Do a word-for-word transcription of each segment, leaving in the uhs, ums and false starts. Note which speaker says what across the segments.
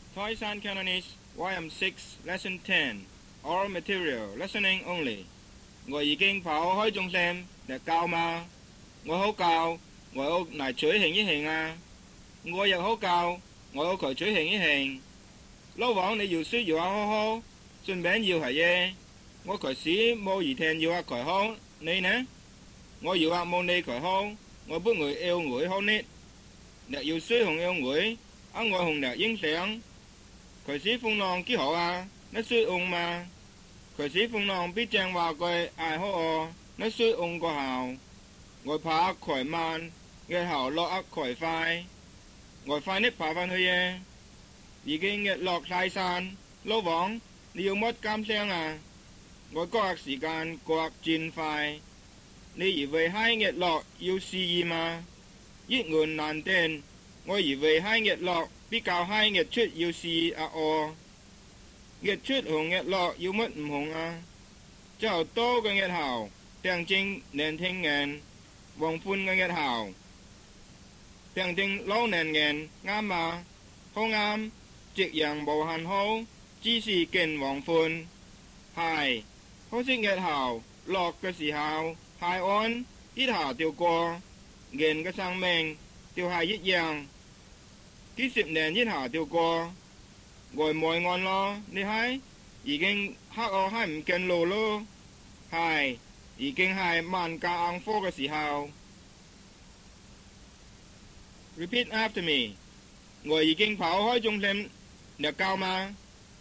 Speaker 1: Thai-San Cantonese Y M six Lesson ten Oral Material Listening Only 我已經跑開中線嚟教嘛，我好教，我好嚟取行一行啊，我又好教，我好佢取行一行。老王你要需要下好好，順便要係嘢，我佢時冇二天要下佢好，你呢？我要下冇你佢好，我不會要會好呢，你要需紅要會，啊我紅你影相，佢時風浪幾好啊，你需紅嘛？佢時風浪必正話佢愛好哦，你需紅個後，我怕佢慢，嘅後落啊佢快，我快啲爬返去嘅。已經日落晒山，老王，你要乜監聲啊？我嗰刻時間過轉快，你以為喺日落要試驗嘛？一門難定，我以為喺日落比較喺日出要試啊我。日出同日落要乜唔同啊？就多個日後，定正年輕人，黃昏嘅日後，定正老年人啱啊，好啱。夕陽無限好，只是見黃昏。係，可惜日後落嘅時候，海岸一下掉過，人嘅生命就係一樣。幾十年一下掉過，外外岸咯，你睇已經黑我係唔見路咯。係，已經係萬家硬科嘅時候。Repeat after me， 我已經跑開中線。你教嗎？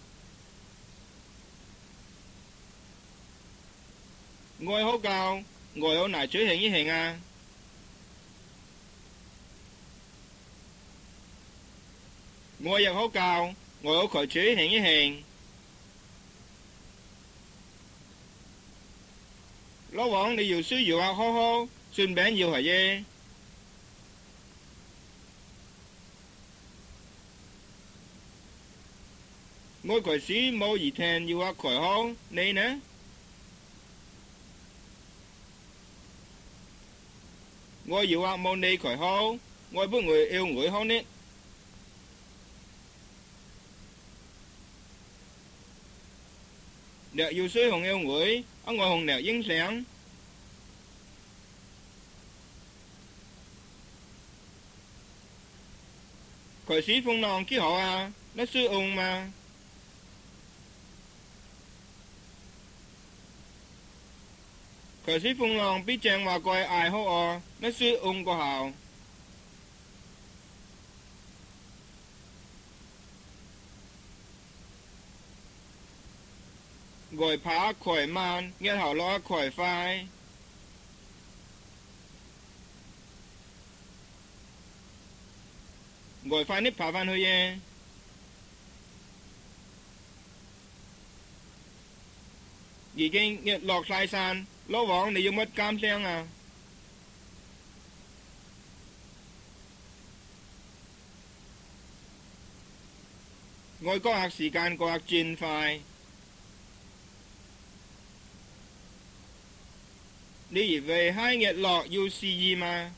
Speaker 1: 我好教，我有嚟取行一行啊！我又好教，我有佢取行一行。老王你要需要下好好，順便要係嘢。我佢時冇二天要下佢好，你呢？我要下冇你佢好，我不會要會好呢。你要需紅要會，啊我紅你影相。佢時風浪幾好啊，你需紅嘛？佢時風浪必正話佢愛好我，你需紅個後。我怕佢慢，日後落佢快。我快啲爬返去嘅。已經日落晒山，老王你要乜監聲啊？我嗰刻時間過轉快，你以為喺日落要試驗嘛？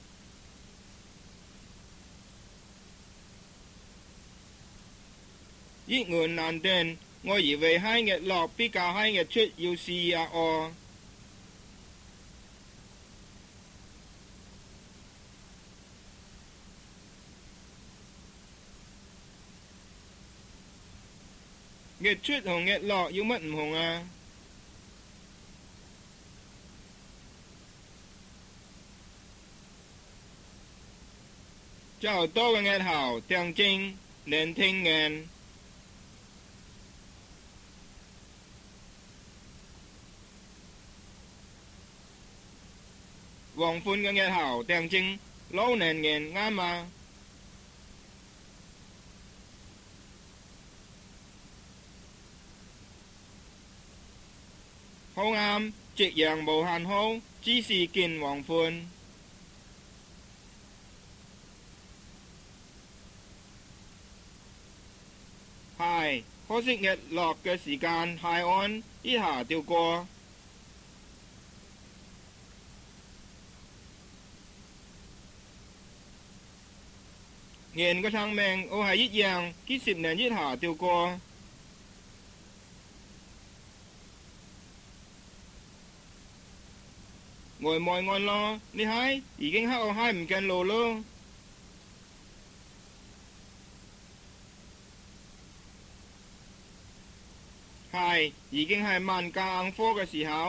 Speaker 1: 一門難定，我以為喺日落比較喺日出要試下我。日出同日落有乜唔同啊？就多個日後定正年輕人。黃昏嘅日後定正老年人啱啊！好啱，夕陽無限好，只是見黃昏。係，可惜日落嘅時間海岸一下掉過。 เงินก็ทางแมงโอหายยิดยังกี่สิบแนนยิดหาเตียวกัวงอยมอยงอนลอนี่ให้อีกิงห้าเอาให้เหมือนกันโลโลให้อีกิงให้มันกลางโฟกับสีหาว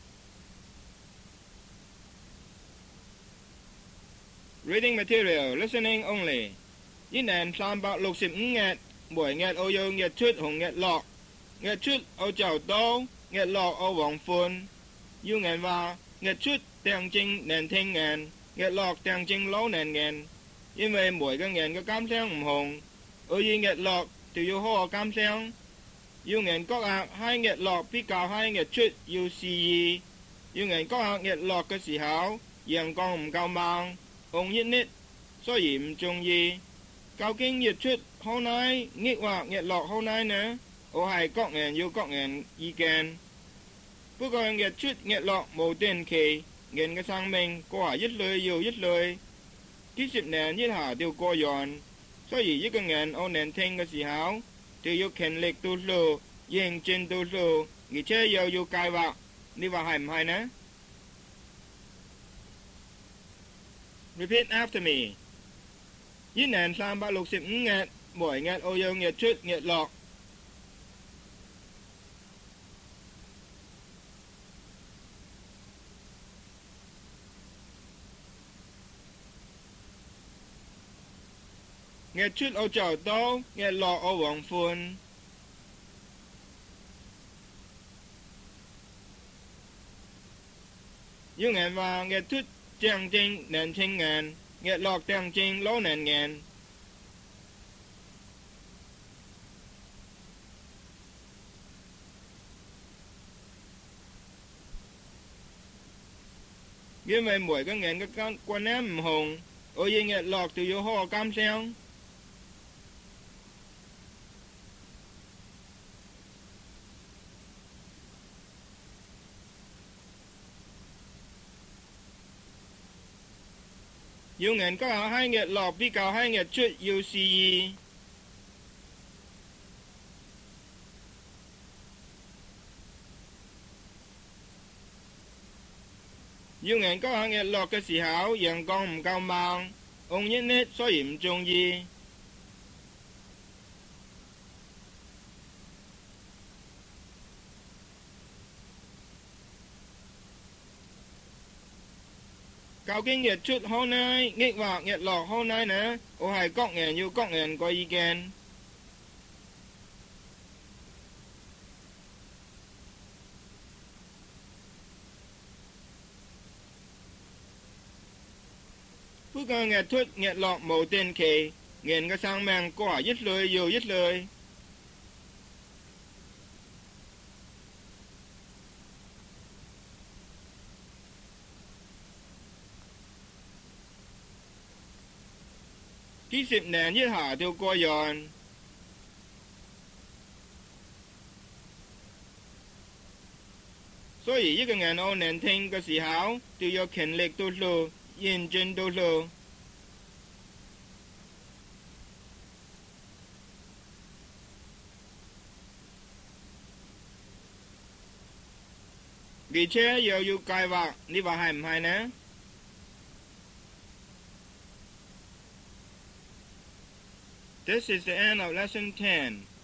Speaker 1: reading material listening only ยิ่งแนนสามบาทลูกสิบเงดบ่อยเงดโอโยเงดชุดหงเงดหลอกเงดชุดเอาเจ้าโตเงดหลอกเอาหวังฟุนยุ่งเงดว่าเงดชุดแต่งจริงแนนเทงเงนเงดหลอกแต่งจริงล้อแนนเงนยิ่งvề mỗi cái ngàn có cam sáng唔hồng ở yên nghẹt lọt thì yêu hoa cam sáng yêu ngàn có ạc hai nghẹt lọt phía cao hai nghẹt chút yêu xì gì yêu ngàn có ạc nghẹt lọt cái xì hảo yên con唔cao mang ông nhất nít so gì唔chung gì cao kinh nhiệt chút hôm nay nghĩ hoặc nghẹt lọt hôm nay nè ô hai có ngàn yêu có ngàn y kèn bữa coi nghẹt chút nghẹt lọt màu tên kỳ ngàn cái sang mình có hả dứt lời yêu dứt lời ký xịt nền nhất hả tiêu co giòn so gì với cái ngàn ô nền thanh cái xì háo tiêu yêu khen lịch tu lô yên trên tu lô nghỉ chơi yêu yêu cài vào đi vào hầm hay nè repeat after me ยี่แนนสามบาทลูกสิบเงดบ่อยเงดโอโยเงดชุดเงดหลอกเงดชุดเอาเจ้าโตเงดหลอกเอาหวังฟุนยุ่งเงินว่าเงดชุดเจียงจริงแนนเชงเงินเงดหลอกเจียงจริงล้อแนนเงินยิ่งvề mỗi cái ngàn cái con quan em hồng ôi yên nghẹt lọt từ vô hoa cam sáng yêu ngàn có áo hai nghẹt lọt đi cao hai nghẹt chút yêu xì gì yêu ngàn có áo nghẹt lọt cái xì hảo dạng con唔cao mang ông nhất nết so hiểm chung gì cao kinh nghiệt chút hôm nay nghịch vào nghiệt lọt hôm nay nè ô hai cóc ngàn yêu cóc ngàn có ý kiến phước cơ nghiệt chút nghiệt lọt màu tên kỳ nghiệt cái sang mang có hả dứt lời yêu dứt lời ký xịt nền nhất hả tiêu coi giòn所以一個人我能聽嘅時候，就要勤力讀書，認真讀書。而且又要計劃，你話係唔係呢？This is the end of lesson ten.